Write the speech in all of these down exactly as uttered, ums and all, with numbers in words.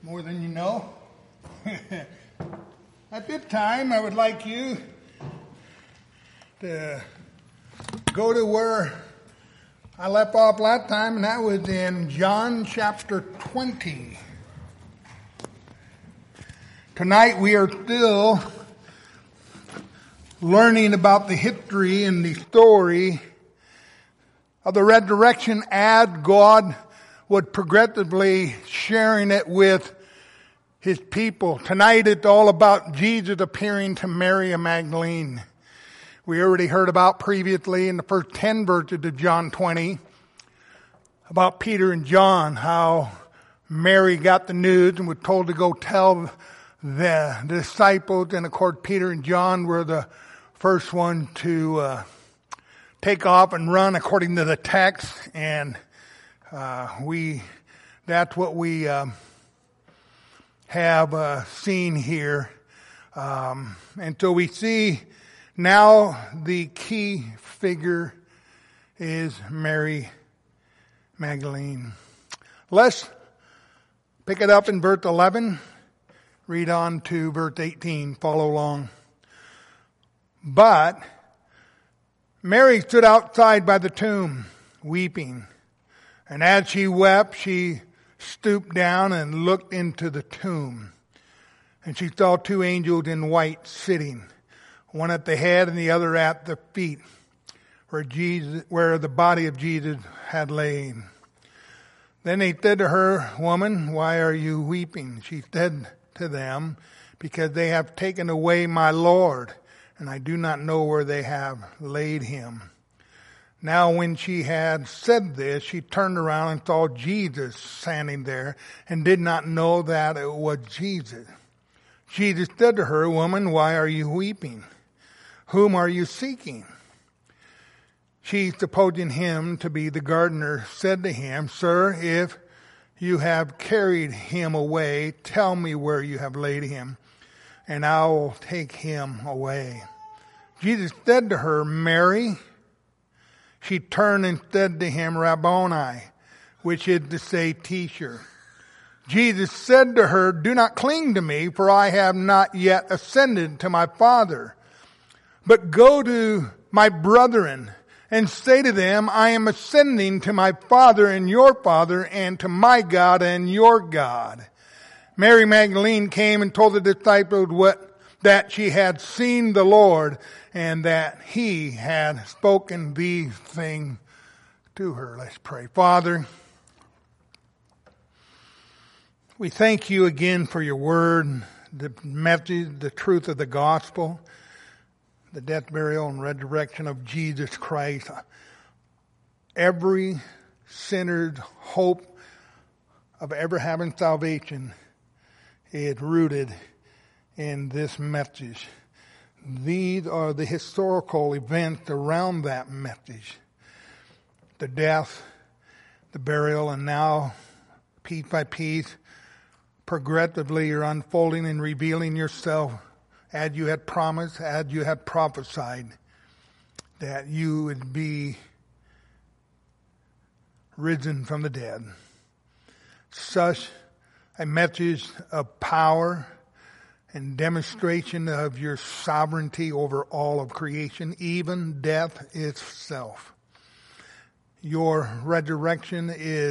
more than you know. At this time, I would like you to go to where I left off last time, and that was in John chapter twenty. Tonight we are still learning about the history and the story of the resurrection as God was progressively sharing it with His people. Tonight it's all about Jesus appearing to Mary Magdalene. We already heard about previously in the first ten verses of John twenty about Peter and John, how Mary got the news and was told to go tell the disciples, and of course Peter and John were the first one to uh, take off and run according to the text, and uh, we that's what we um, have uh, seen here. Um, and so we see now the key figure is Mary Magdalene. Let's pick it up in verse eleven. Read on to verse eighteen. Follow along. But Mary stood outside by the tomb, weeping. And as she wept, she stooped down and looked into the tomb. And she saw two angels in white sitting, one at the head and the other at the feet, where Jesus, where the body of Jesus had lain. Then they said to her, "Woman, why are you weeping?" She said to them, "Because they have taken away my Lord, and I do not know where they have laid him." Now when she had said this, she turned around and saw Jesus standing there, and did not know that it was Jesus. Jesus said to her, "Woman, why are you weeping? Whom are you seeking?" She, supposing him to be the gardener, said to him, "Sir, if you have carried him away, tell me where you have laid him, and I will take him away." Jesus said to her, "Mary." She turned and said to him, "Rabboni," which is to say, teacher. Jesus said to her, "Do not cling to me, for I have not yet ascended to my Father. But go to my brethren and say to them, I am ascending to my Father and your Father, and to my God and your God." Mary Magdalene came and told the disciples what that she had seen the Lord, and that he had spoken these things to her. Let's pray. Father, we thank you again for your word, the message, the truth of the gospel, the death, burial, and resurrection of Jesus Christ. Every sinner's hope of ever having salvation is rooted in this message. These are the historical events around that message. The death, the burial, and now, piece by piece, progressively you're unfolding and revealing yourself as you had promised, as you had prophesied, that you would be risen from the dead. Such a message of power and demonstration of your sovereignty over all of creation, even death itself. Your resurrection is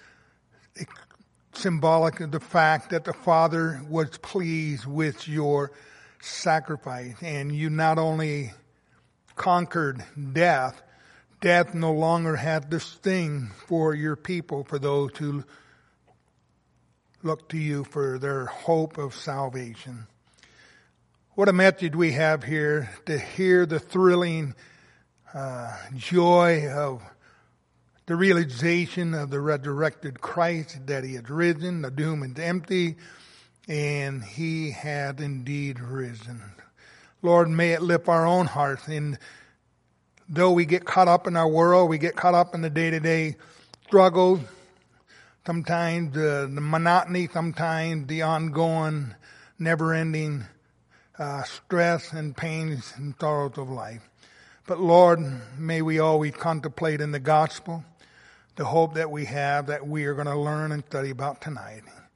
symbolic of the fact that the Father was pleased with your sacrifice, and you not only conquered death, death no longer had the sting for your people, for those who look to you for their hope of salvation. What a message we have here, to hear the thrilling uh, joy of the realization of the resurrected Christ, that he had risen, the tomb is empty, and he had indeed risen. Lord, may it lift our own hearts. And though we get caught up in our world, we get caught up in the day-to-day struggles, sometimes uh, the monotony, sometimes the ongoing, never-ending uh, stress and pains and sorrows of life. But Lord, may we always contemplate in the gospel the hope that we have, that we are going to learn and study about tonight.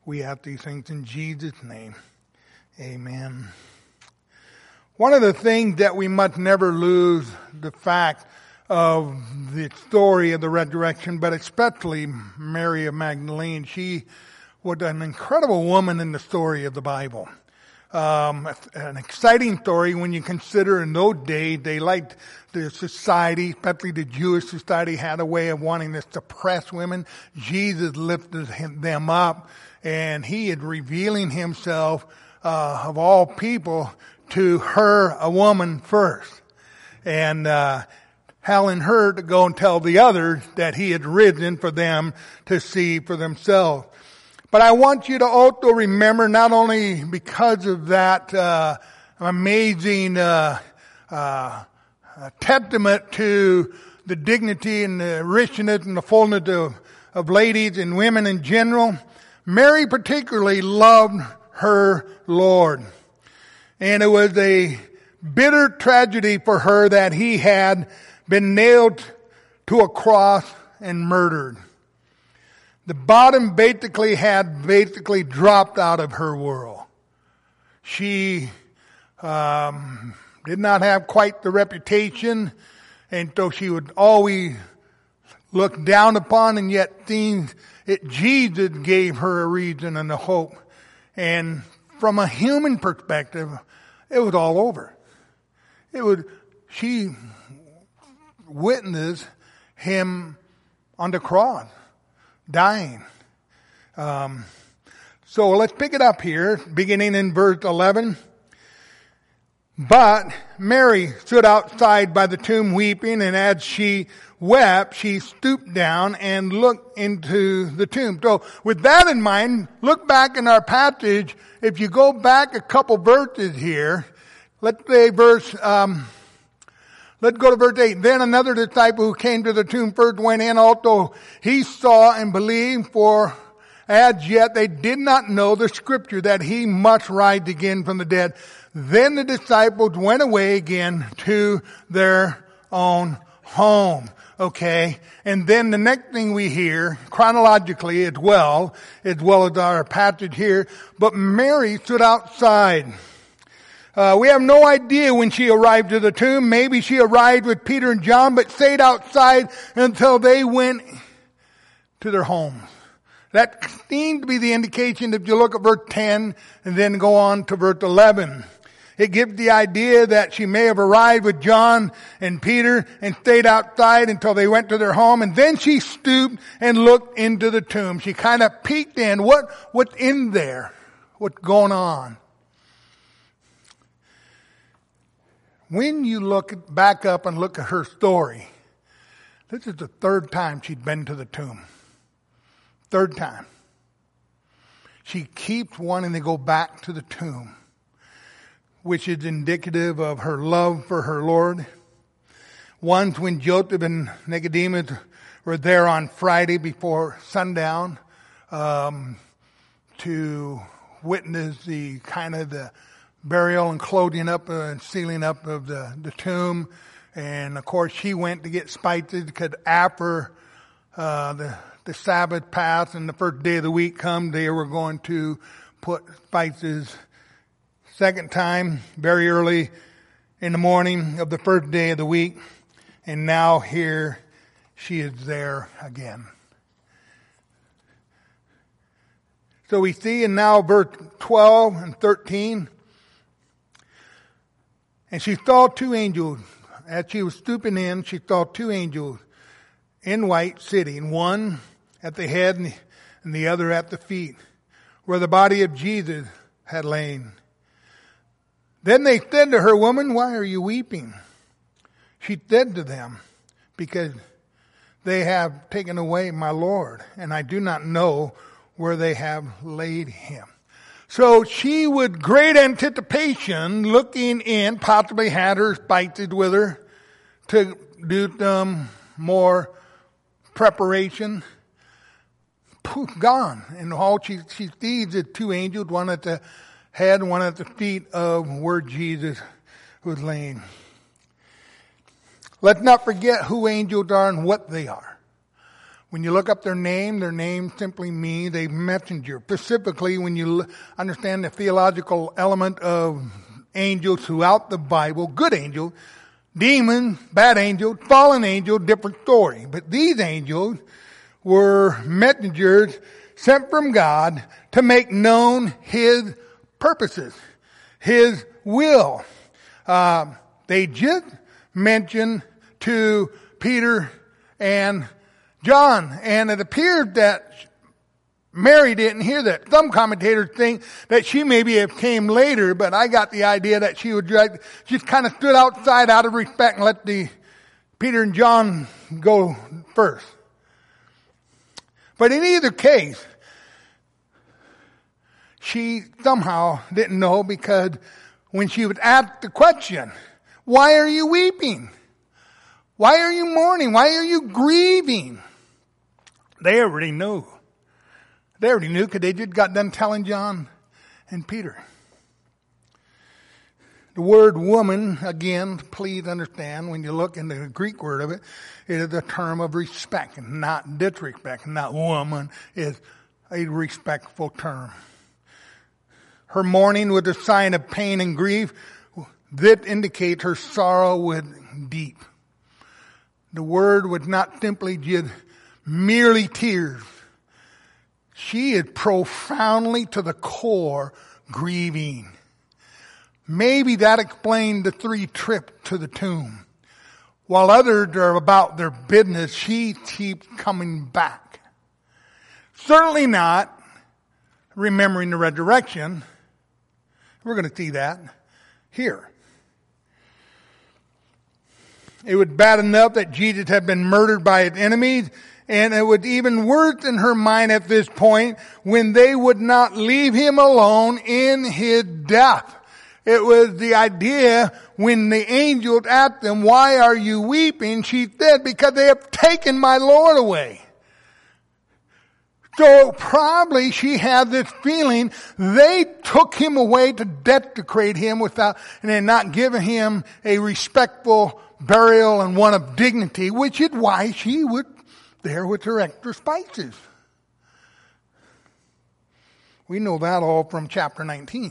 We ask these things in Jesus' name. Amen. One of the things that we must never lose the fact of the story of the resurrection, but especially Mary of Magdalene. She was an incredible woman in the story of the Bible. Um, an exciting story when you consider in those days they liked the society, especially the Jewish society, had a way of wanting to suppress women. Jesus lifted him, them up, and he is revealing himself uh, of all people to her, a woman first, and uh, telling her to go and tell the others that he had risen for them to see for themselves. But I want you to also remember, not only because of that uh, amazing uh, uh, testament to the dignity and the richness and the fullness of, of ladies and women in general, Mary particularly loved her Lord. And it was a bitter tragedy for her that he had been nailed to a cross and murdered. The bottom basically had basically dropped out of her world. She um, did not have quite the reputation, and so she would always look down upon, and yet things it Jesus gave her a reason and a hope. And from a human perspective, it was all over. It would she witnessed him on the cross, dying. Um, so let's pick it up here, beginning in verse eleven. But Mary stood outside by the tomb weeping, and as she wept, she stooped down and looked into the tomb. So with that in mind, look back in our passage. If you go back a couple verses here, let's say verse, um, let's go to verse eight. Then another disciple who came to the tomb first went in also. He saw and believed, for as yet they did not know the scripture that he must rise again from the dead. Then the disciples went away again to their own home. Okay. And then the next thing we hear, chronologically as well, as well as our passage here, but Mary stood outside. Uh, we have no idea when she arrived to the tomb. Maybe she arrived with Peter and John, but stayed outside until they went to their homes. That seems to be the indication if you look at verse ten and then go on to verse eleven. It gives the idea that she may have arrived with John and Peter and stayed outside until they went to their home, and then she stooped and looked into the tomb. She kind of peeked in. What, what's in there? What's going on? When you look back up and look at her story, this is the third time she'd been to the tomb. Third time. She keeps wanting to go back to the tomb, which is indicative of her love for her Lord. Once when Joseph and Nicodemus were there on Friday before sundown um, to witness the kind of the burial and clothing up uh, and sealing up of the, the tomb. And of course she went to get spices because after uh, the, the Sabbath passed and the first day of the week come, they were going to put spices. Second time, very early in the morning of the first day of the week. And now here she is there again. So we see in now verse twelve and thirteen. And she saw two angels. As she was stooping in, she saw two angels in white sitting, one at the head and the other at the feet, where the body of Jesus had lain. Then they said to her, "Woman, why are you weeping?" She said to them, "Because they have taken away my Lord, and I do not know where they have laid him." So she, with great anticipation, looking in, possibly had her spices with her to do some more preparation. Poof, gone. And all she, she sees is two angels, one at the head, one at the feet of where Jesus was laying. Let's not forget who angels are and what they are. When you look up their name, their name simply means a messenger. Specifically, when you understand the theological element of angels throughout the Bible, good angel, demon, bad angel, fallen angel, different story. But these angels were messengers sent from God to make known His purposes, His will. Uh, they just mentioned to Peter and John, and it appeared that Mary didn't hear that. Some commentators think that she maybe have came later, but I got the idea that she would like, just kind of stood outside out of respect and let the Peter and John go first. But in either case, she somehow didn't know, because when she was asked the question, why are you weeping? Why are you mourning? Why are you grieving? They already knew. They already knew because they just got done telling John and Peter. The word woman, again, please understand, when you look into the Greek word of it, it is a term of respect, not disrespect. Not woman is a respectful term. Her mourning was a sign of pain and grief. That indicates her sorrow was deep. The word was not simply just merely tears. She is profoundly to the core grieving. Maybe that explained the three trips to the tomb. While others are about their business, she keeps coming back. Certainly not remembering the resurrection. We're going to see that here. It was bad enough that Jesus had been murdered by his enemies, and it was even worse in her mind at this point when they would not leave him alone in his death. It was the idea when the angels asked them, why are you weeping? She said, because they have taken my Lord away. So probably she had this feeling they took him away to desecrate him without, and then not giving him a respectful burial and one of dignity, which is why she was there with her extra spices. We know that all from chapter nineteen.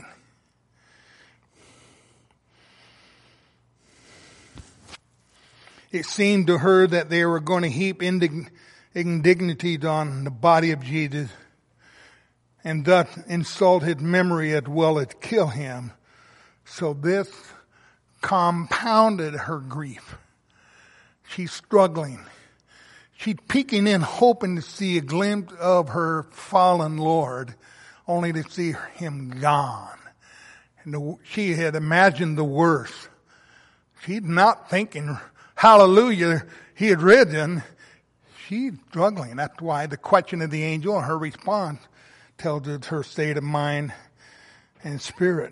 It seemed to her that they were going to heap indig- indignities on the body of Jesus and thus insult his memory as well as kill him. So this compounded her grief. She's struggling. She's peeking in, hoping to see a glimpse of her fallen Lord, only to see him gone. And the, she had imagined the worst. She's not thinking, hallelujah, he had risen. She's struggling. That's why the question of the angel and her response tells us her state of mind and spirit.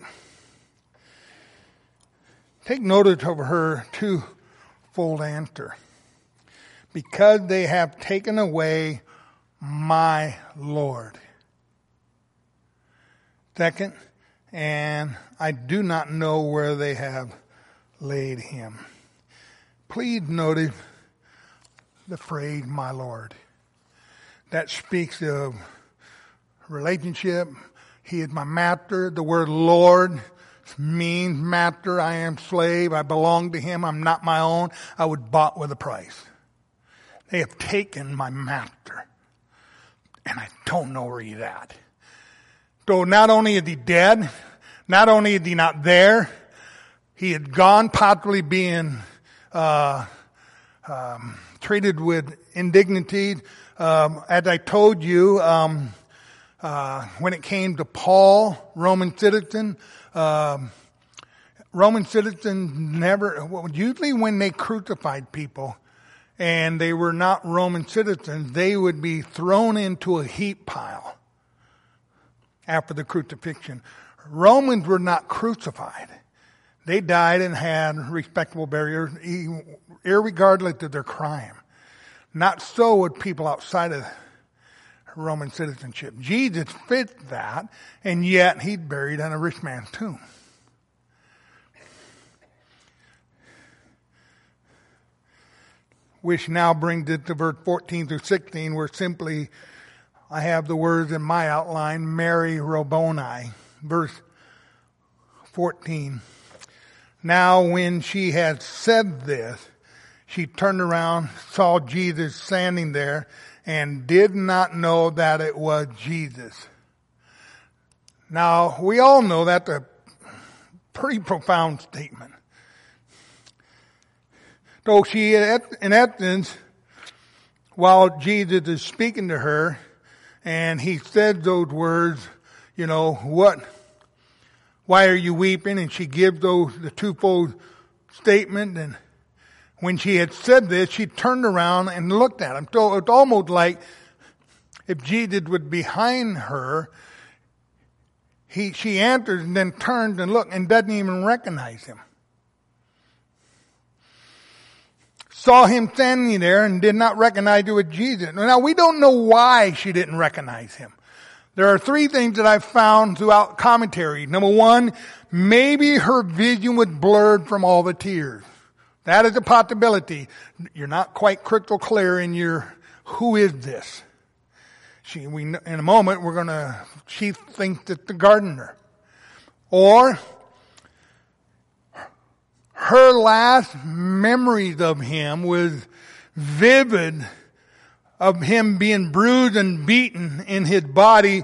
Take notice of her twofold answer. Because they have taken away my Lord. Second, and I do not know where they have laid him. Please notice the phrase, my Lord. That speaks of relationship. He is my master. The word Lord means master. I am slave. I belong to him. I'm not my own. I was bought with a price. They have taken my master. And I don't know where he's at. So not only is he dead, not only is he not there, he had gone, possibly being uh, um, treated with indignity. Um, as I told you, um, uh, when it came to Paul, Roman citizen, um, Roman citizens never, well, usually when they crucified people and they were not Roman citizens, they would be thrown into a heap pile after the crucifixion. Romans were not crucified. They died and had respectable burials, irregardless of their crime. Not so with people outside of Roman citizenship. Jesus fit that, and yet he's buried in a rich man's tomb. which now brings it to verse fourteen through sixteen, where simply I have the words in my outline, Mary Rabboni. Verse fourteen. Now when she had said this, she turned around, saw Jesus standing there, and did not know that it was Jesus. Now, we all know that's a pretty profound statement. So she, in essence, while Jesus is speaking to her, and he said those words, you know, what, why are you weeping? And she gives those, the twofold statement, and when she had said this, she turned around and looked at him. So it's almost like if Jesus was behind her, he, she answers and then turns and looked and doesn't even recognize him. Saw him standing there and did not recognize it was Jesus. Now, we don't know why she didn't recognize him. There are three things that I've found throughout commentary. Number one, maybe her vision was blurred from all the tears. That is a possibility. You're not quite crystal clear in your, who is this? She, we, in a moment, we're gonna, she thinks it's the gardener. Or, her last memories of him was vivid, of him being bruised and beaten in his body,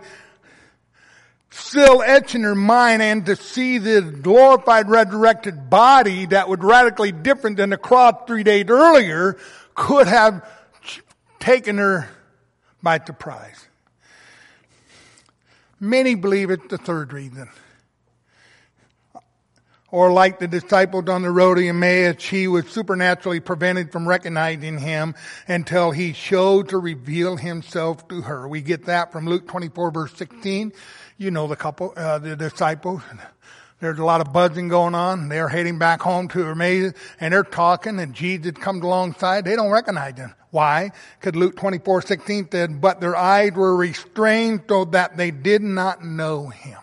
still etched in her mind, and to see this glorified, resurrected body that was radically different than the cross three days earlier could have taken her by surprise. Many believe it's the third reason. Or like the disciples on the road to Emmaus, she was supernaturally prevented from recognizing him until he showed to reveal himself to her. We get that from Luke twenty-four verse sixteen. You know the couple, uh, the disciples. There's a lot of buzzing going on. They're heading back home to Emmaus, and they're talking, and Jesus comes alongside. They don't recognize him. Why? Because Luke twenty-four sixteen said, but their eyes were restrained so that they did not know him.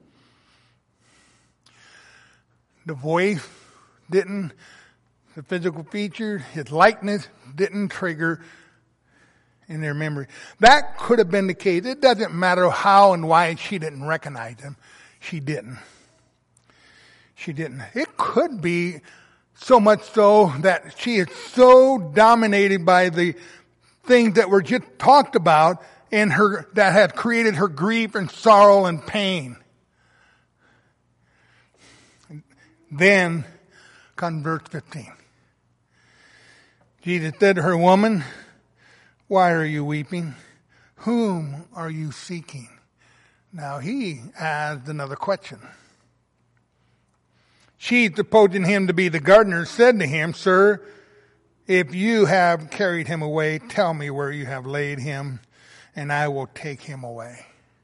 The voice didn't, the physical features, his likeness didn't trigger in their memory. That could have been the case. It doesn't matter how and why she didn't recognize him. She didn't. She didn't. It could be so much so that she is so dominated by the things that were just talked about in her, that have created her grief and sorrow and pain. Then comes verse fifteen. Jesus said to her, woman, why are you weeping? Whom are you seeking? Now he asked another question. She, supposing him to be the gardener, said to him, sir, if you have carried him away, tell me where you have laid him, and I will take him away.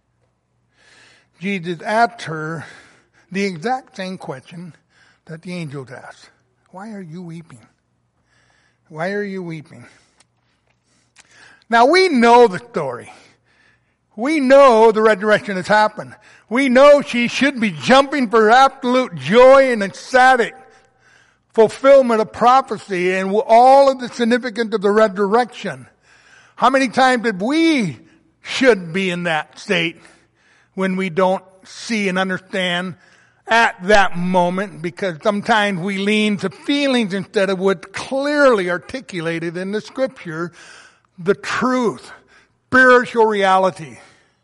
Jesus asked her the exact same question that the angels asked. Why are you weeping? Why are you weeping? Now we know the story. We know the resurrection has happened. We know she should be jumping for absolute joy and ecstatic fulfillment of prophecy and all of the significance of the resurrection. How many times did we should be in that state when we don't see and understand at that moment, because sometimes we lean to feelings instead of what's clearly articulated in the scripture, the truth, spiritual reality.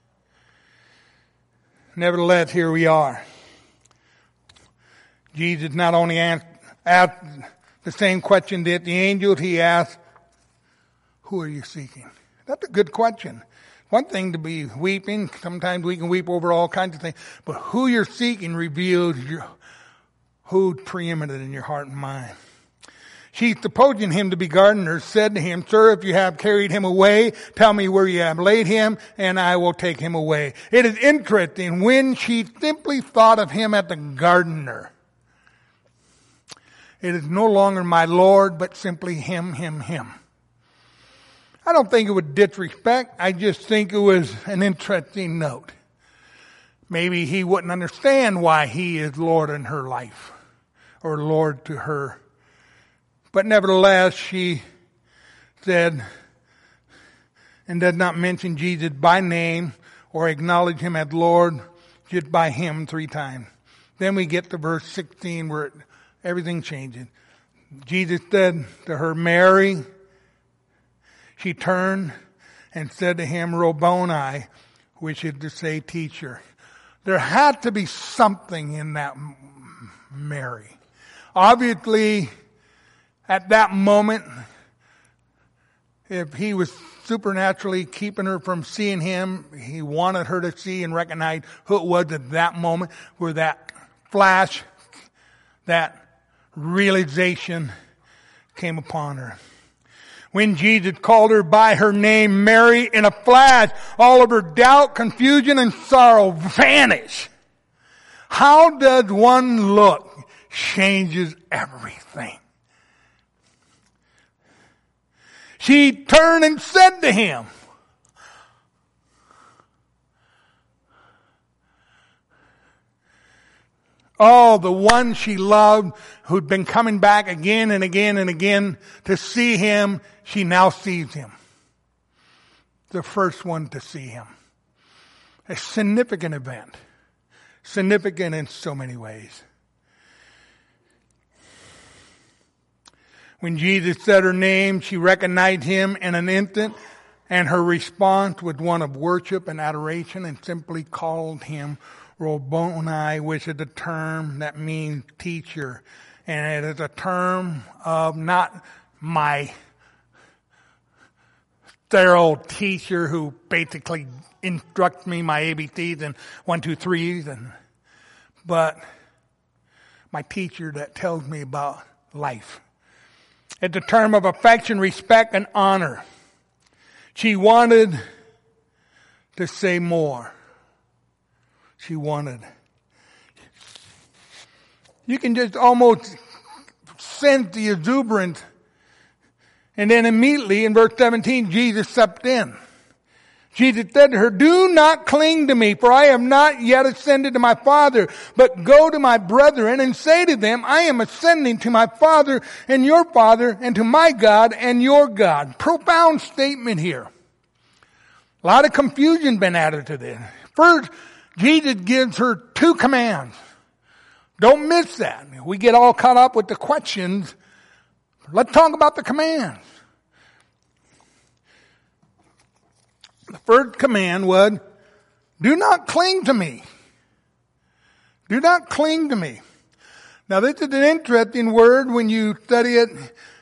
Nevertheless, here we are. Jesus not only asked, asked the same question that the angels, he asked, who are you seeking? That's a good question. One thing to be weeping, sometimes we can weep over all kinds of things, but who you're seeking reveals your, who's preeminent in your heart and mind. She, supposing him to be gardener, said to him, sir, if you have carried him away, tell me where you have laid him, and I will take him away. It is interesting when she simply thought of him as the gardener. It is no longer my Lord, but simply him, him, him. I don't think it was disrespect. I just think it was an interesting note. Maybe he wouldn't understand why he is Lord in her life, or Lord to her. But nevertheless, she said, and does not mention Jesus by name or acknowledge him as Lord, just by him three times. Then we get to verse sixteen where it, everything changes. Jesus said to her, Mary. She turned and said to him, Rabboni, which is to say, teacher. There had to be something in that Mary. Obviously, at that moment, if he was supernaturally keeping her from seeing him, he wanted her to see and recognize who it was at that moment, where that flash, that realization came upon her. When Jesus called her by her name, Mary, in a flash, all of her doubt, confusion, and sorrow vanish. How does one look changes everything? She turned and said to him, oh, the one she loved, who'd been coming back again and again and again to see him, she now sees him. The first one to see him. A significant event. Significant in so many ways. When Jesus said her name, she recognized him in an instant, and her response was one of worship and adoration, and simply called him Rabboni, which is a term that means teacher. And it is a term of not my sterile teacher who basically instructs me my A B Cs and one, two, threes, and but my teacher that tells me about life. It's a term of affection, respect, and honor. She wanted to say more. She wanted. You can just almost sense the exuberance. And then immediately in verse seventeen, Jesus stepped in. Jesus said to her, do not cling to me, for I have not yet ascended to my Father, but go to my brethren and say to them, I am ascending to my Father and your Father, and to my God and your God. Profound statement here. A lot of confusion been added to this. First, Jesus gives her two commands. Don't miss that. We get all caught up with the questions. Let's talk about the commands. The first command was, do not cling to me. Do not cling to me. Now this is an interesting word when you study it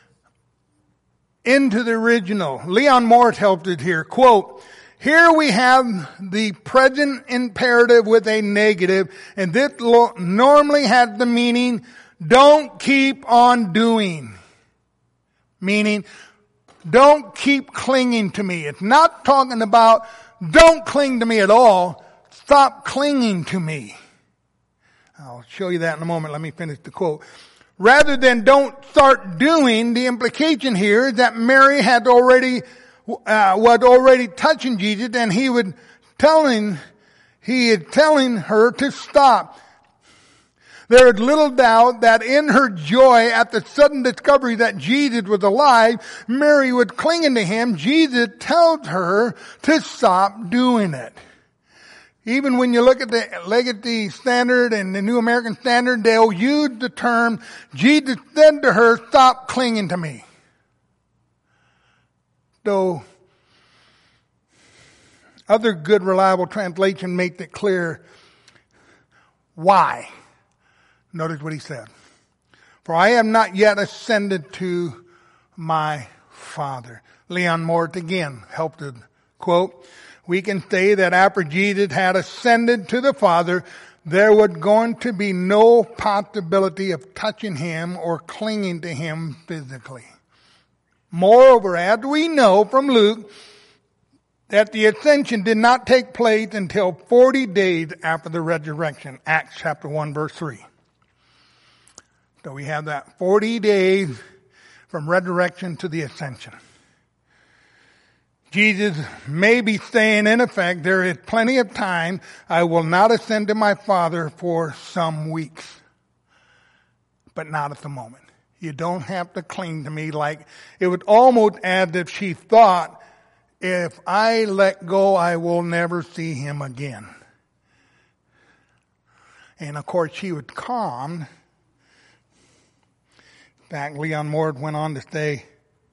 into the original. Leon Morris helped it here. Quote, here we have the present imperative with a negative, and this lo- normally has the meaning, don't keep on doing. Meaning, don't keep clinging to me. It's not talking about don't cling to me at all. Stop clinging to me. I'll show you that in a moment. Let me finish the quote. Rather than don't start doing, the implication here is that Mary had already, uh, was already touching Jesus, and he would telling, he is telling her to stop. There is little doubt that in her joy at the sudden discovery that Jesus was alive, Mary was clinging to him. Jesus tells her to stop doing it. Even when you look at the Legacy Standard and the New American Standard, they'll use the term, Jesus said to her, stop clinging to me. Though other good, reliable translation make it clear why. Notice what he said. For I have not yet ascended to my Father. Leon Morris again helped it. Quote, we can say that after Jesus had ascended to the Father, there was going to be no possibility of touching him or clinging to him physically. Moreover, as we know from Luke, that the ascension did not take place until forty days after the resurrection. Acts chapter one verse three. So we have that forty days from resurrection to the ascension. Jesus may be saying, in effect, there is plenty of time. I will not ascend to my Father for some weeks. But not at the moment. You don't have to cling to me. Like, it would almost as if she thought, if I let go, I will never see him again. And of course, she was calmed. In fact, Leon Moore went on to say,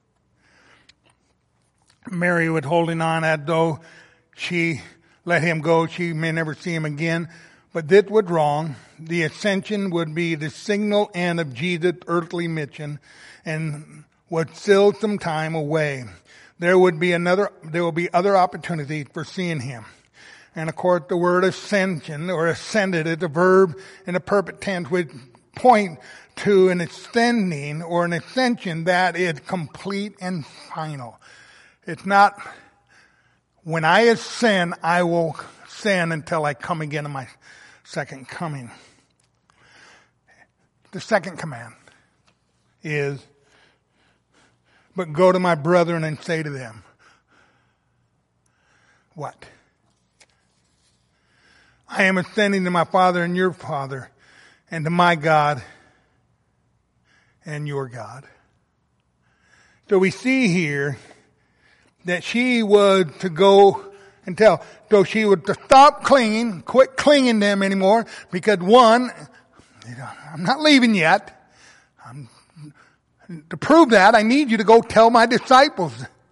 Mary was holding on as though she let him go. She may never see him again. But this was wrong. The ascension would be the signal end of Jesus' earthly mission and would still some time away. There would be another, there will be other opportunities for seeing him. And of course, the word ascension or ascended is a verb in the perfect tense which point to an ascending or an ascension that is complete and final. It's not, when I ascend, I will ascend until I come again in my second coming. The second command is, but go to my brethren and say to them, what? I am ascending to my Father and your Father, and to my God and your God. So we see here that she was to go and tell. So she was to stop clinging, quit clinging to them anymore, because one, I'm not leaving yet. I'm, to prove that, I need you to go tell my disciples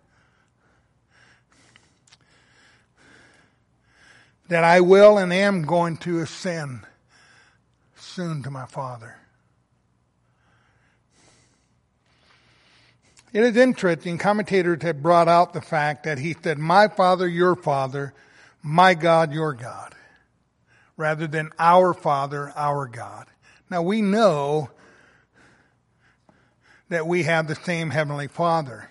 that I will and am going to ascend soon to my Father. It is interesting, commentators have brought out the fact that he said, my Father, your Father, my God, your God, rather than our Father, our God. Now we know that we have the same Heavenly Father.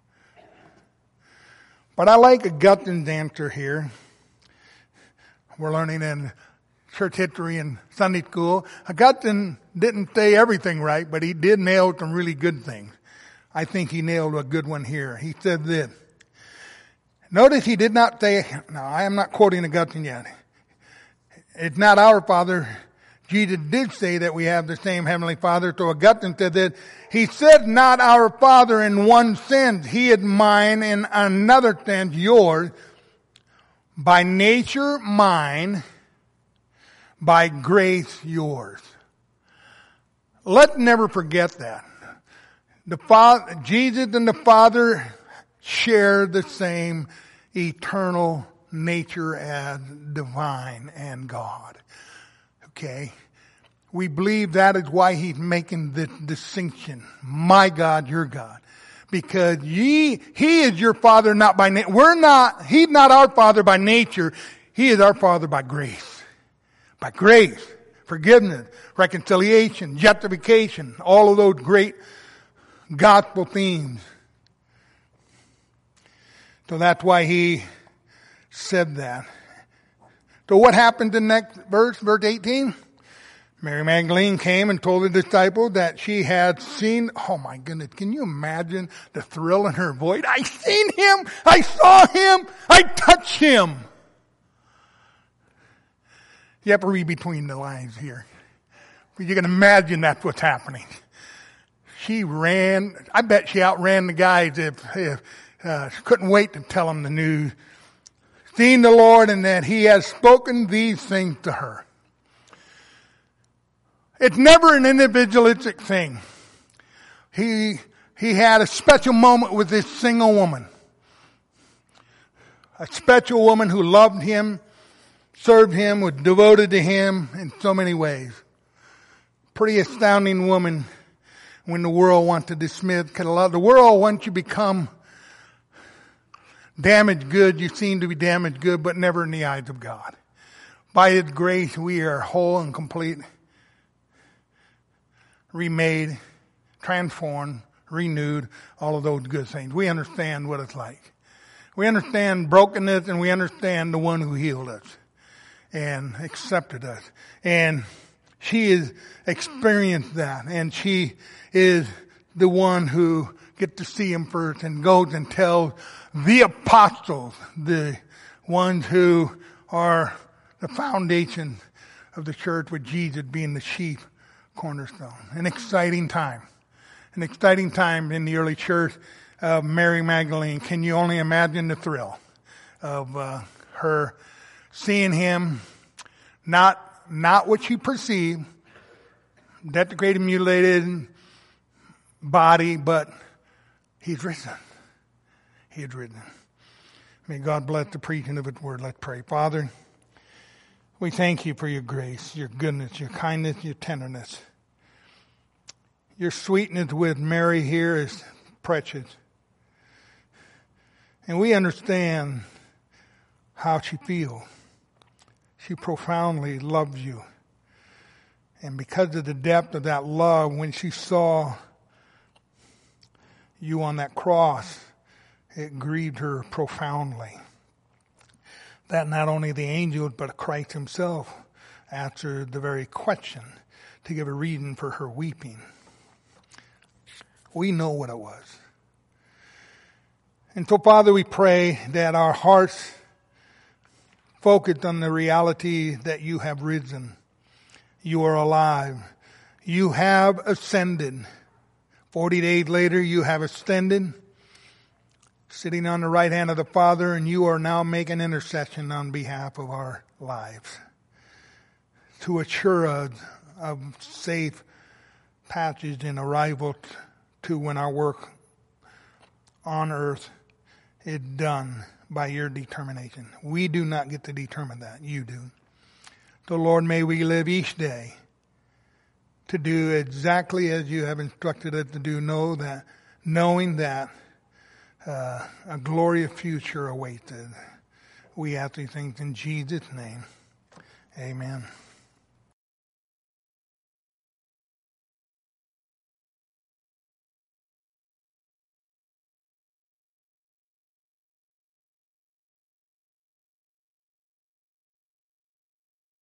But I like Augustine's answer here. We're learning in church history and Sunday school. Augustine didn't say everything right, but he did nail some really good things. I think he nailed a good one here. He said this. Notice he did not say, now I am not quoting Augustine yet. It's not our Father. Jesus did say that we have the same Heavenly Father. So Augustine said that he said not our Father in one sense. He is mine in another sense, yours. By nature, mine. By grace, yours. Let's never forget that. The Father, Jesus and the Father share the same eternal nature as divine and God. Okay? We believe that is why he's making this distinction. My God, your God. Because ye, he is your Father not by nature. We're not, he's not our Father by nature. He is our Father by grace. By grace. Forgiveness. Reconciliation. Justification. All of those great gospel themes. So that's why he said that. So what happened in the next verse, verse eighteen? Mary Magdalene came and told the disciples that she had seen, oh my goodness, can you imagine the thrill in her voice? I seen him, I saw him, I touched him. You have to read between the lines here. You can imagine that's what's happening. She ran, I bet she outran the guys if, if uh, couldn't wait to tell them the news. Seen the Lord and that he has spoken these things to her. It's never an individualistic thing. He, he had a special moment with this single woman. A special woman who loved him, served him, was devoted to him in so many ways. Pretty astounding woman when the world wants to dismiss. Because the world, once you become damaged good, you seem to be damaged good, but never in the eyes of God. By his grace, we are whole and complete, remade, transformed, renewed, all of those good things. We understand what it's like. We understand brokenness and we understand the one who healed us and accepted us. And she has experienced that, and she is the one who gets to see him first and goes and tells the apostles, the ones who are the foundation of the church, with Jesus being the chief cornerstone. An exciting time. an exciting time in the early church of Mary Magdalene. Can you only imagine the thrill of uh, her seeing him, not not what she perceived, desecrated, mutilated body, but he's risen. He had risen. May God bless the preaching of His word. Let's pray. Father, we thank you for your grace, your goodness, your kindness, your tenderness. Your sweetness with Mary here is precious. And we understand how she feels. She profoundly loves you. And because of the depth of that love, when she saw you on that cross, it grieved her profoundly. That not only the angels, but Christ himself answered the very question to give a reason for her weeping. We know what it was. And so, Father, we pray that our hearts focus on the reality that you have risen. You are alive. You have ascended. Forty days later, you have ascended, sitting on the right hand of the Father, and you are now making intercession on behalf of our lives to assure us of safe passage and arrival to when our work on earth is done by your determination. We do not get to determine that. You do. So, Lord, may we live each day to do exactly as you have instructed us to do, know that, knowing that uh, a glorious future awaits us. We ask these things in Jesus' name. Amen.